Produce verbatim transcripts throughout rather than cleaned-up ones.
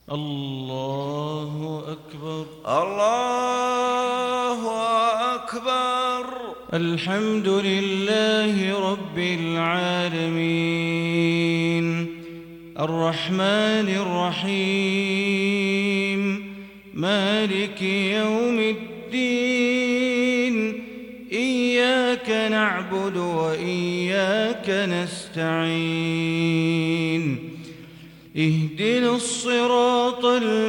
الله أكبر. الله أكبر. الحمد لله رب العالمين الرحمن الرحيم مالك يوم الدين إياك نعبد وإياك نستعين اهدنا الصراط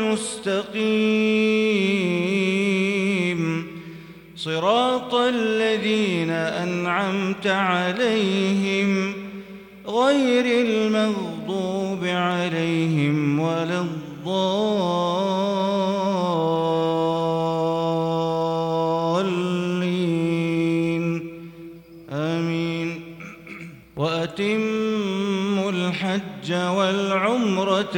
المستقيم صراط الذين أنعمت عليهم غير المغضوب عليهم ولا الضالين آمين. وأتموا الحج والعمرة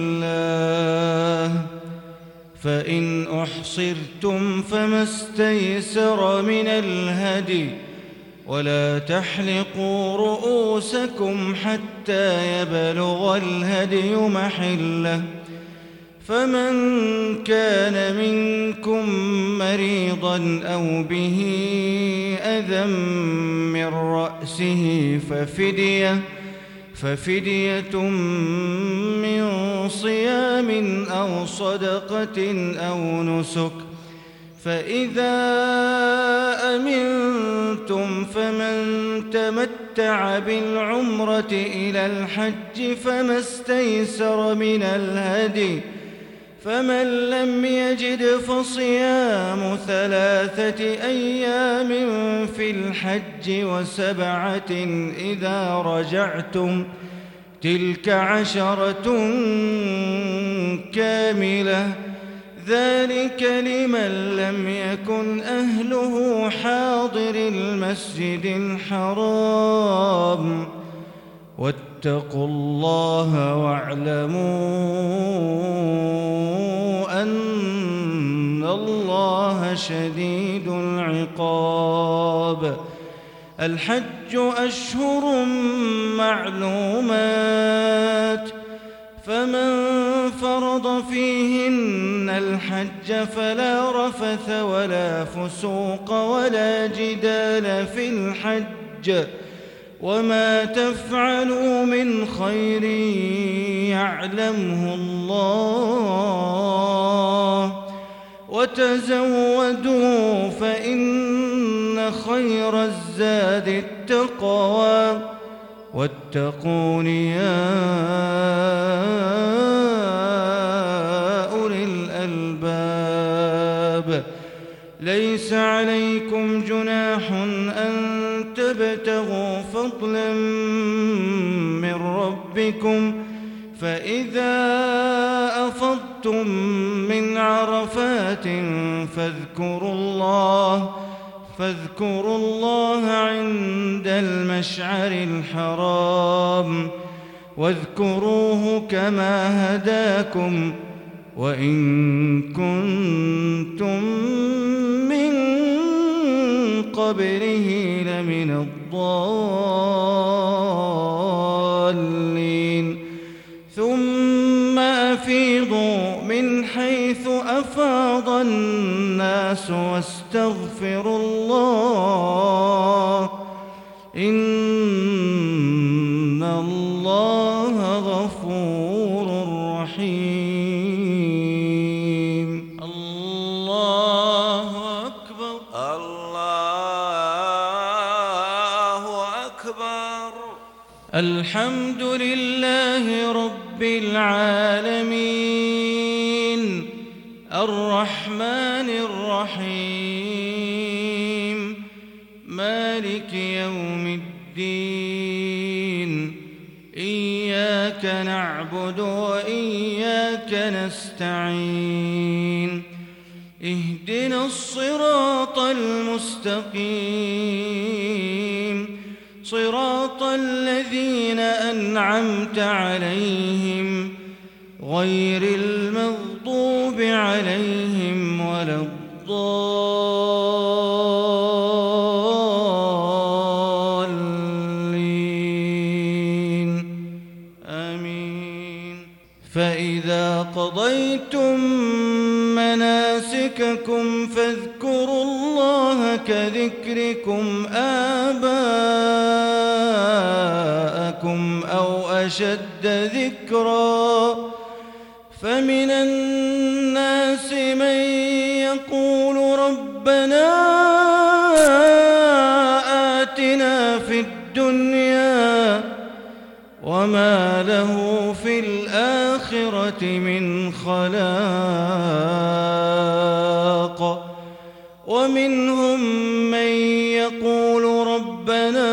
لله فإن أحصرتم فما استيسر من الهدي ولا تحلقوا رؤوسكم حتى يبلغ الهدي محله فمن كان منكم مريضا أو به أذى من رأسه ففدية ففدية من صيام أو صدقة أو نسك فإذا أمنتم فمن تمتع بالعمرة إلى الحج فما استيسر من الهدي فمن لم يجد فصيام ثلاثة أيام في الحج وسبعة إذا رجعتم تلك عشرة كاملة ذلك لمن لم يكن أهله حاضر المسجد الحرام واتقوا الله واعلموا أن الله شديد العقاب. الحج أشهر معلومات فمن فرض فيهن الحج فلا رفث ولا فسوق ولا جدال في الحج وما تفعلوا من خير يعلمه الله وتزودوا فإن خير الزاد التقوى واتقون يا أولي الألباب. ليس عليكم جناح أن تبتغوا فضلا من ربكم فإذا أفضتم من عرفات فاذكروا الله فاذكروا الله عند المشعر الحرام واذكروه كما هداكم وإن كنتم من قبله لمن الضالين. ثم أفيضوا من حيث أفاض الناس واستغفروا الله إن الله غفور رحيم. الله أكبر. الله أكبر. الحمد لله رب العالمين الرحمن الرحيم مالك يوم الدين إياك نعبد وإياك نستعين اهدنا الصراط المستقيم صراط الذين أنعمت عليهم غير المغضوب عليهم ولا الضالين آمين. فإذا قضيتم قضيتم مناسككم فاذكروا الله كذكركم آباءكم أو أشد ذكرا فمن الناس من يقول ربنا آتنا في الدنيا وما له في الآخرة من خلاق ومنهم من يقول ربنا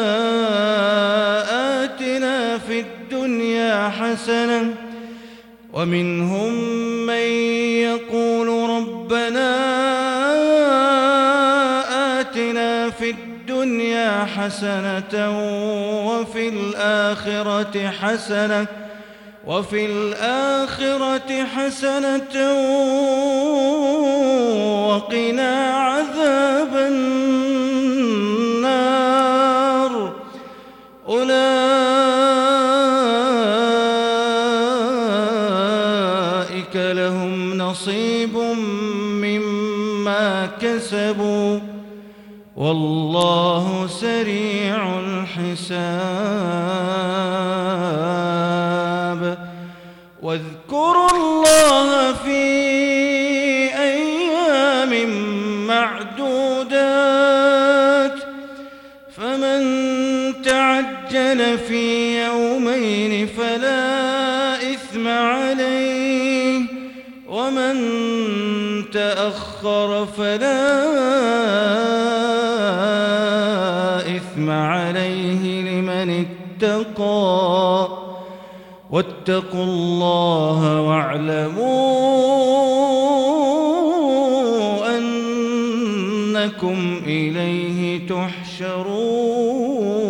آتنا في الدنيا حسنة ومنهم من يقول ربنا آتنا في الدنيا حسنة وفي الآخرة حسنة وفي الآخرة حسنة وقنا عذاب النار أولئك لهم نصيب مما كسبوا والله سريع الحساب واذكروا الله في أيام معدودات فمن تعجل في يومين فلا إثم عليه ومن تأخر فلا إثم عليه لمن اتقى واتقوا الله واعلموا أنكم إليه تحشرون.